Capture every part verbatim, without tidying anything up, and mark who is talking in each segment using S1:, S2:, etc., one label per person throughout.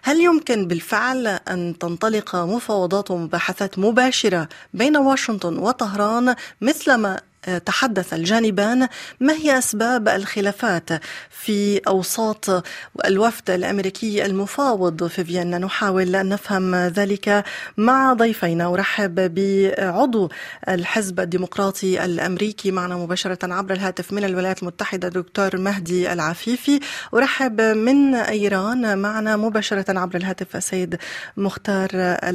S1: هل يمكن بالفعل أن تنطلق مفاوضات ومباحثات مباشرة بين واشنطن وطهران مثلما تحدث الجانبان؟ ما هي أسباب الخلافات في أوساط الوفد الأمريكي المفاوض في فيينا؟ نحاول أن نفهم ذلك مع ضيفينا. أرحب بعضو الحزب الديمقراطي الأمريكي معنا مباشرة عبر الهاتف من الولايات المتحدة دكتور مهدي العفيفي. أرحب من إيران معنا مباشرة عبر الهاتف السيد مختار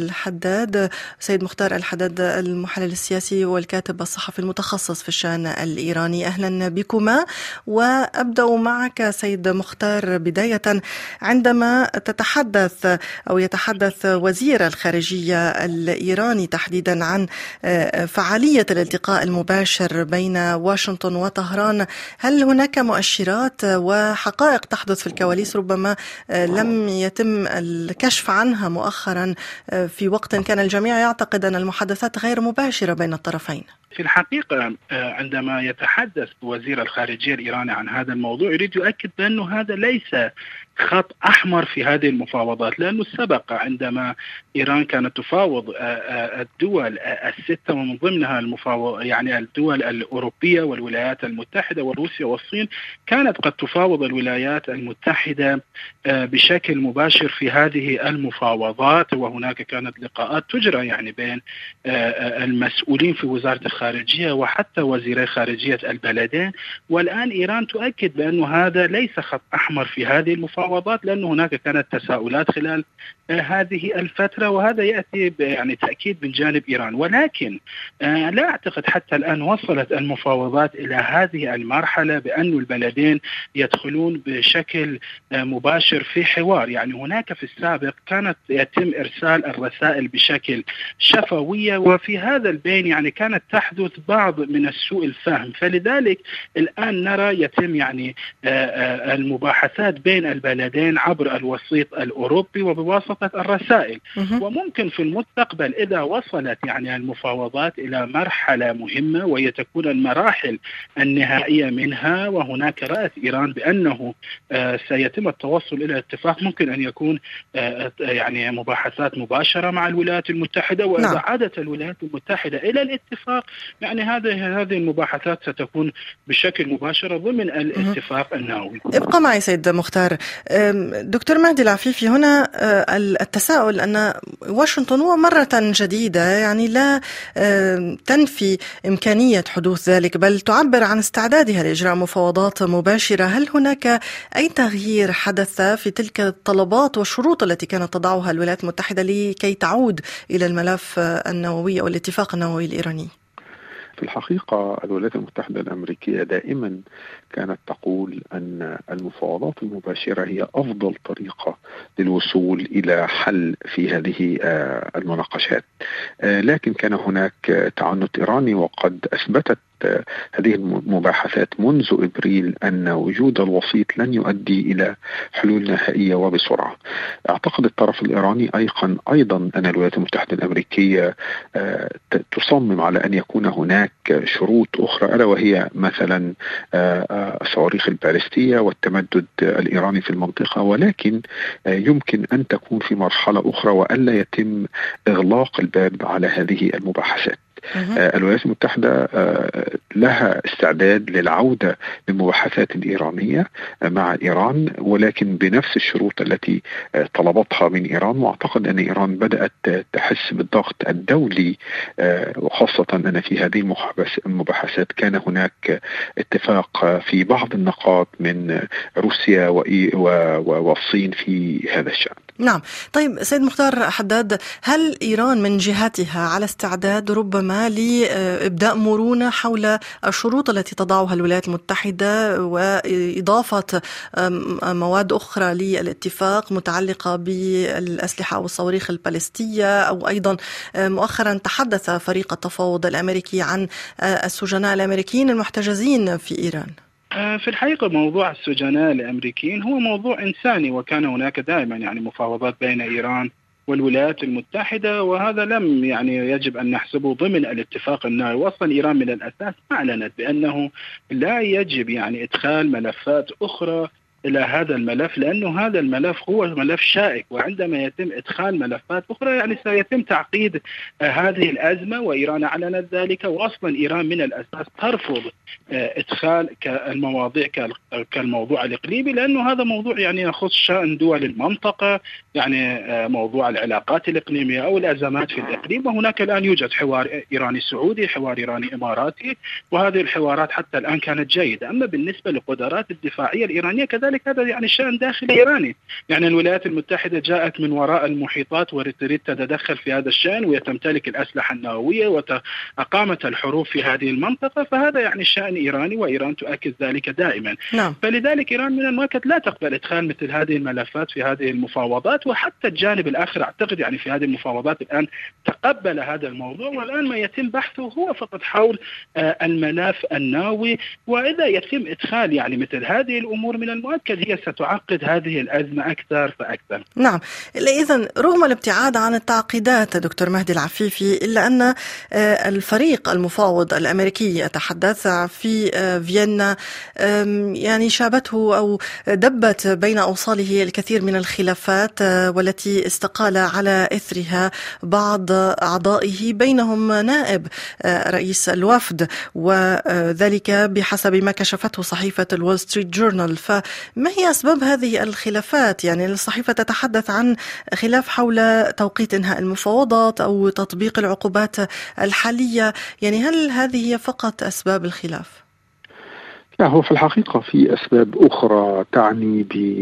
S1: الحداد. سيد مختار الحداد المحلل السياسي والكاتب الصحفي المتخصص في الشأن الإيراني، أهلا بكما. وأبدأ معك سيد مختار بداية، عندما تتحدث أو يتحدث وزير الخارجية الإيراني تحديدا عن فعالية الالتقاء المباشر بين واشنطن وطهران، هل هناك مؤشرات وحقائق تحدث في الكواليس ربما لم يتم الكشف عنها مؤخرا في وقت كان الجميع يعتقد أن المحادثات غير مباشرة بين الطرفين؟
S2: في الحقيقة عندما يتحدث وزير الخارجية الإيراني عن هذا الموضوع يريد يؤكد بأنه هذا ليس خط أحمر في هذه المفاوضات، لأنه سبق عندما إيران كانت تفاوض الدول الستة ومن ضمنها المفاوض يعني الدول الأوروبية والولايات المتحدة وروسيا والصين، كانت قد تفاوض الولايات المتحدة بشكل مباشر في هذه المفاوضات، وهناك كانت لقاءات تجرى يعني بين المسؤولين في وزارة الخارجية وحتى وزيري خارجية البلدين. والآن إيران تؤكد بأن هذا ليس خط أحمر في هذه المفاوضات، لأن هناك كانت تساؤلات خلال هذه الفترة، وهذا يأتي يعني تأكيد من جانب إيران. ولكن لا أعتقد حتى الآن وصلت المفاوضات إلى هذه المرحلة بأن البلدين يدخلون بشكل مباشر في حوار. يعني هناك في السابق كانت يتم إرسال الرسائل بشكل شفوية، وفي هذا البين يعني كانت تحدث بعض من السوء الفهم، فلذلك الآن نرى يتم يعني المباحثات بين البلدين عبر الوسيط الأوروبي وبواسطة الرسائل. وممكن في المستقبل إذا وصلت يعني المفاوضات إلى مرحلة مهمة وهي تكون المراحل النهائية منها، وهناك رأت إيران بأنه سيتم التوصل إلى اتفاق، ممكن أن يكون يعني مباحثات مباشرة مع الولايات المتحدة. وإذا نعم. عادت الولايات المتحدة إلى الاتفاق يعني هذه هذه المباحثات ستكون بشكل مباشر ضمن الاتفاق النووي.
S1: ابقى معي سيد مختار. دكتور مهدي العفيفي، هنا التساؤل أن واشنطن ومرة جديدة يعني لا تنفي إمكانية حدوث ذلك، بل تعبر عن استعدادها لإجراء مفاوضات مباشرة. هل هناك أي تغيير حدث في تلك الطلبات والشروط التي كانت تضعها الولايات المتحدة لكي تعود إلى الملف النووي أو الاتفاق النووي الإيراني؟
S3: في الحقيقة الولايات المتحدة الأمريكية دائما كانت تقول أن المفاوضات المباشرة هي أفضل طريقة للوصول إلى حل في هذه المناقشات، لكن كان هناك تعنت إيراني، وقد أثبتت هذه المباحثات منذ إبريل أن وجود الوسيط لن يؤدي إلى حلول نهائية وبسرعة. أعتقد الطرف الإيراني أيقن أيضا أن الولايات المتحدة الأمريكية تصمم على أن يكون هناك شروط أخرى، ألا وهي مثلا الصواريخ البالستية والتمدد الإيراني في المنطقة، ولكن يمكن أن تكون في مرحلة أخرى وألا يتم إغلاق الباب على هذه المباحثات. الولايات المتحدة لها استعداد للعودة للمباحثات الإيرانية مع إيران، ولكن بنفس الشروط التي طلبتها من إيران. وأعتقد أن إيران بدأت تحس بالضغط الدولي، وخاصة أن في هذه المباحثات كان هناك اتفاق في بعض النقاط من روسيا والصين في هذا الشأن.
S1: نعم. طيب سيد مختار حداد، هل إيران من جهتها على استعداد ربما لإبداء مرونة حول الشروط التي تضعها الولايات المتحدة وإضافة مواد أخرى للاتفاق متعلقة بالأسلحة أو الصواريخ البالستية؟ أو أيضا مؤخرا تحدث فريق التفاوض الأمريكي عن السجناء الأمريكيين المحتجزين في إيران.
S2: في الحقيقة موضوع السجناء الأمريكيين هو موضوع إنساني، وكان هناك دائما يعني مفاوضات بين إيران والولايات المتحدة، وهذا لم يعني يجب أن نحسبه ضمن الاتفاق النووي. وصلا إيران من الأساس أعلنت بأنه لا يجب يعني إدخال ملفات أخرى إلى هذا الملف، لأنه هذا الملف هو ملف شائك، وعندما يتم إدخال ملفات أخرى يعني سيتم تعقيد هذه الأزمة، وإيران أعلنت ذلك. وأصلا إيران من الأساس ترفض إدخال المواضيع كالموضوع الإقليمي، لأنه هذا موضوع يعني يخص شأن دول المنطقة، يعني موضوع العلاقات الإقليمية أو الأزمات في الإقليم. وهناك الآن يوجد حوار إيراني سعودي، حوار إيراني إماراتي، وهذه الحوارات حتى الآن كانت جيدة. أما بالنسبة للقدرات الدفاعية الإيرانية كذلك هذا يعني شأن داخلي إيراني، يعني الولايات المتحدة جاءت من وراء المحيطات وتريد تتدخل في هذا الشأن وتمتلك الأسلحة النووية وأقامت الحروب في هذه المنطقة، فهذا يعني شأن إيراني، وإيران تؤكد ذلك دائما.
S1: نعم.
S2: فلذلك إيران من المؤكد لا تقبل إدخال مثل هذه الملفات في هذه المفاوضات. وحتى الجانب الآخر أعتقد يعني في هذه المفاوضات الآن تقبل هذا الموضوع، والآن ما يتم بحثه هو فقط حول الملف النووي. وإذا يتم إدخال يعني مثل هذه الأمور من المؤكد هي ستعقد هذه الأزمة أكثر فأكثر.
S1: نعم. إذن رغم الابتعاد عن التعقيدات دكتور مهدي العفيفي، إلا أن الفريق المفاوض الأمريكي يتحدث في فيينا يعني شابته أو دبت بين أوصاله الكثير من الخلافات، والتي استقال على إثرها بعض أعضائه بينهم نائب رئيس الوفد، وذلك بحسب ما كشفته صحيفة الول ستريت جورنال. فما هي أسباب هذه الخلافات؟ يعني الصحيفة تتحدث عن خلاف حول توقيت إنهاء المفاوضات أو تطبيق العقوبات الحالية، يعني هل هذه هي فقط أسباب الخلاف؟
S3: لا، هو في الحقيقة في أسباب أخرى تعني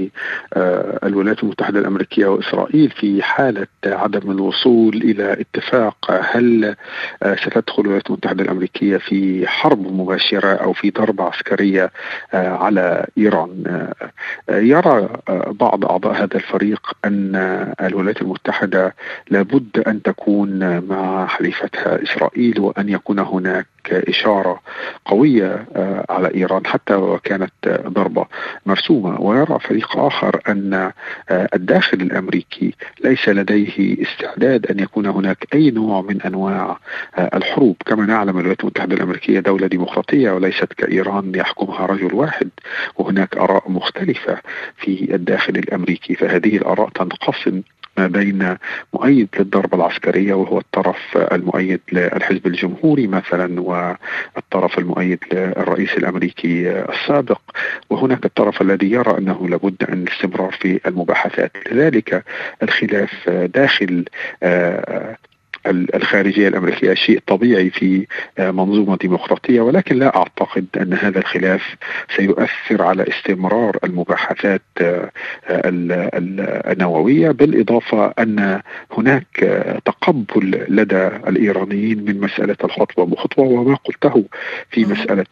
S3: بالولايات المتحدة الأمريكية وإسرائيل في حالة عدم الوصول إلى اتفاق. هل ستدخل الولايات المتحدة الأمريكية في حرب مباشرة أو في ضربة عسكرية على إيران؟ يرى بعض أعضاء هذا الفريق أن الولايات المتحدة لابد أن تكون مع حليفتها إسرائيل، وأن يكون هناك إشارة قوية على إيران حتى وكانت ضربة مرسومة. ويرى فريق آخر أن الداخل الأمريكي ليس لديه استعداد أن يكون هناك أي نوع من أنواع الحروب. كما نعلم الولايات المتحدة الأمريكية دولة ديمقراطية وليست كإيران يحكمها رجل واحد، وهناك آراء مختلفة في الداخل الأمريكي، فهذه الآراء تنقسم ما بين مؤيد للضربة العسكرية وهو الطرف المؤيد للحزب الجمهوري مثلا، والطرف المؤيد للرئيس الأمريكي السابق، وهناك الطرف الذي يرى أنه لابد أن الاستمرار في المباحثات. لذلك الخلاف داخل الخارجية الأمريكية شيء طبيعي في منظومة ديمقراطية، ولكن لا أعتقد أن هذا الخلاف سيؤثر على استمرار المباحثات النووية. بالإضافة أن هناك تقبل لدى الإيرانيين من مسألة الخطوة بخطوة، وما قلته في مسألة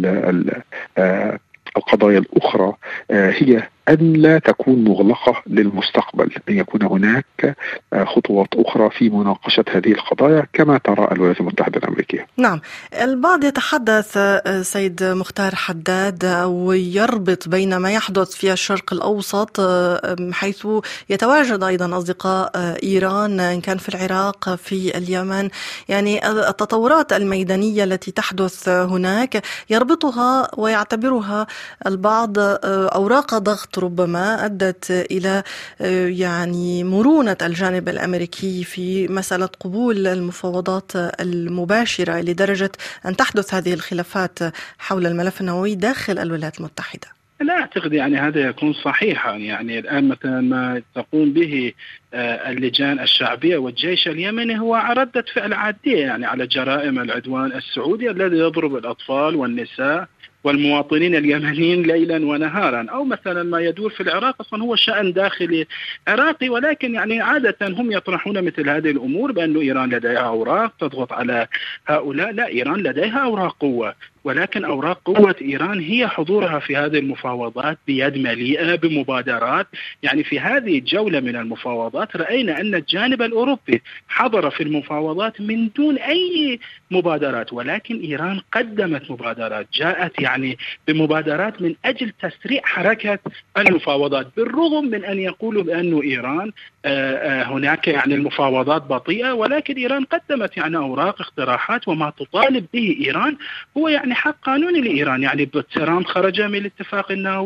S3: القضايا الأخرى هي أن لا تكون مغلقة للمستقبل، أن يكون هناك خطوات أخرى في مناقشة هذه القضايا كما ترى الولايات المتحدة الأمريكية.
S1: نعم. البعض يتحدث سيد مختار حداد ويربط بين ما يحدث في الشرق الأوسط، حيث يتواجد أيضا أصدقاء إيران إن كان في العراق في اليمن، يعني التطورات الميدانية التي تحدث هناك يربطها ويعتبرها البعض أوراق ضغط ربما أدت إلى يعني مرونة الجانب الأمريكي في مسألة قبول المفاوضات المباشرة لدرجة أن تحدث هذه الخلافات حول الملف النووي داخل الولايات المتحدة.
S2: لا أعتقد يعني هذا يكون صحيحا. يعني الآن مثلا ما تقوم به اللجان الشعبية والجيش اليمني هو ردة فعل عادية يعني على جرائم العدوان السعودي الذي يضرب الأطفال والنساء والمواطنين اليمنيين ليلا ونهارا. أو مثلا ما يدور في العراق أصلا هو شأن داخلي عراقي، ولكن يعني عادة هم يطرحون مثل هذه الأمور بأن إيران لديها أوراق تضغط على هؤلاء. لا، إيران لديها أوراق قوة، ولكن أوراق قوة إيران هي حضورها في هذه المفاوضات بيد مليئة بمبادرات. يعني في هذه الجولة من المفاوضات رأينا أن الجانب الأوروبي حضر في المفاوضات من دون أي مبادرات، ولكن إيران قدمت مبادرات، جاءت يعني بمبادرات من أجل تسريع حركة المفاوضات، بالرغم من أن يقولوا بأن إيران هناك يعني المفاوضات بطيئة، ولكن إيران قدمت يعني أوراق اقتراحات. وما تطالب به إيران هو يعني حق قانوني لإيران. يعني ترامب خرج من الاتفاق النووي،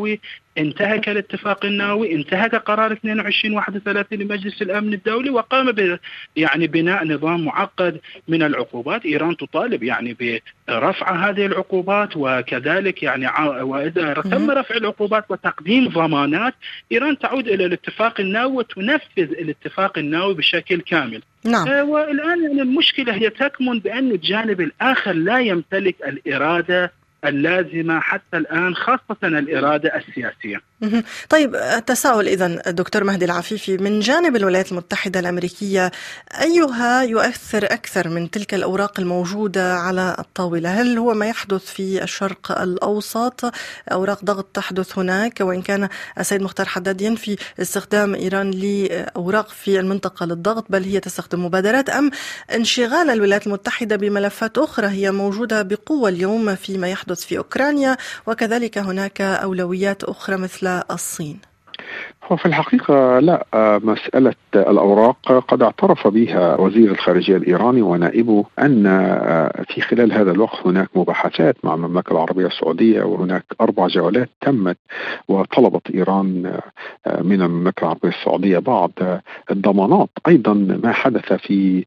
S2: انتهك الاتفاق النووي، انتهك قرار اثنين وعشرين واحد وثلاثين لمجلس الأمن الدولي، وقام ب يعني بناء نظام معقد من العقوبات. إيران تطالب يعني برفع هذه العقوبات، وكذلك يعني وإذا تم رفع العقوبات وتقديم ضمانات، إيران تعود إلى الاتفاق النووي وتنفذ الاتفاق النووي بشكل كامل.
S1: نعم.
S2: آه والآن يعني المشكلة هي تكمن بأن الجانب الآخر لا يمتلك الإرادة اللازمة حتى الآن، خاصة الإرادة السياسية.
S1: طيب، التساؤل إذن دكتور مهدي العفيفي، من جانب الولايات المتحدة الأمريكية أيها يؤثر أكثر من تلك الأوراق الموجودة على الطاولة؟ هل هو ما يحدث في الشرق الأوسط، أوراق ضغط تحدث هناك، وإن كان السيد مختار حداد ينفي استخدام إيران لأوراق في المنطقة للضغط، بل هي تستخدم مبادرات، أم انشغال الولايات المتحدة بملفات أخرى هي موجودة بقوة اليوم فيما يحدث في أوكرانيا، وكذلك هناك أولويات أخرى مثل الصين؟
S3: هو في الحقيقة لا، مسألة الأوراق قد اعترف بها وزير الخارجية الإيراني ونائبه أن في خلال هذا الوقت هناك مباحثات مع المملكة العربية السعودية، وهناك أربع جولات تمت، وطلبت إيران من المملكة العربية السعودية بعض الضمانات. أيضا ما حدث في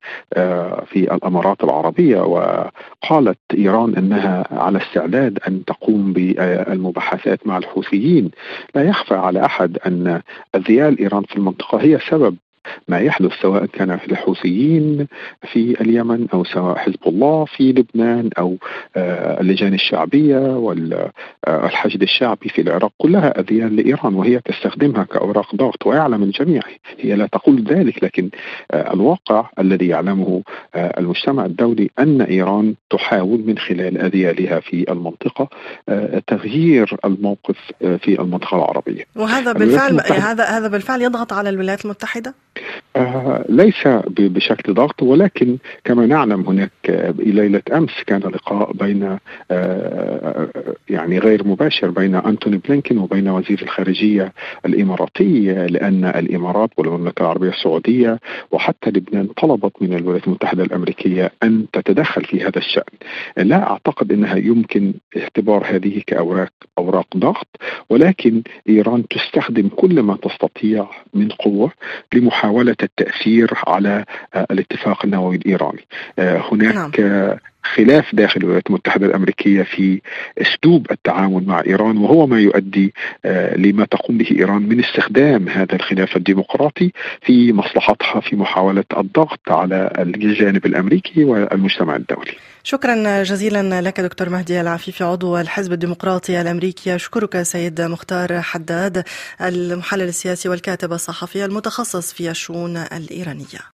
S3: في الإمارات العربية، وقالت إيران أنها على استعداد أن تقوم بالمباحثات مع الحوثيين. لا يخفى على أحد أن اغتيال إيران في المنطقة هي سبب ما يحدث، سواء كان في الحوثيين في اليمن أو سواء حزب الله في لبنان أو اللجان الشعبية والحشد الشعبي في العراق، كلها أذيال لإيران وهي تستخدمها كأوراق ضغط، ويعلم الجميع. هي لا تقول ذلك، لكن الواقع الذي يعلمه المجتمع الدولي أن إيران تحاول من خلال أذيالها في المنطقة تغيير الموقف في المنطقة العربية.
S1: وهذا بالفعل هذا هذا بالفعل يضغط على الولايات المتحدة؟
S3: آه ليس بشكل ضغط، ولكن كما نعلم هناك ليلة أمس كان لقاء بين آه يعني غير مباشر بين أنتوني بلينكين وبين وزير الخارجية الإماراتي، لأن الإمارات والمملكة العربية السعودية وحتى لبنان طلبت من الولايات المتحدة الأمريكية أن تتدخل في هذا الشأن. لا أعتقد أنها يمكن اعتبار هذه كأوراق أوراق ضغط، ولكن إيران تستخدم كل ما تستطيع من قوة لمحاولة التأثير على الاتفاق النووي الإيراني. هناك نعم. خلاف داخل الولايات المتحدة الأمريكية في أسلوب التعامل مع إيران، وهو ما يؤدي لما تقوم به إيران من استخدام هذا الخلاف الديمقراطي في مصلحتها في محاولة الضغط على الجانب الأمريكي والمجتمع الدولي.
S1: شكرا جزيلا لك دكتور مهدي العفيفي، عضو الحزب الديمقراطي الأمريكي. أشكرك سيد مختار حداد، المحلل السياسي والكاتب الصحفي المتخصص في الشؤون الإيرانية.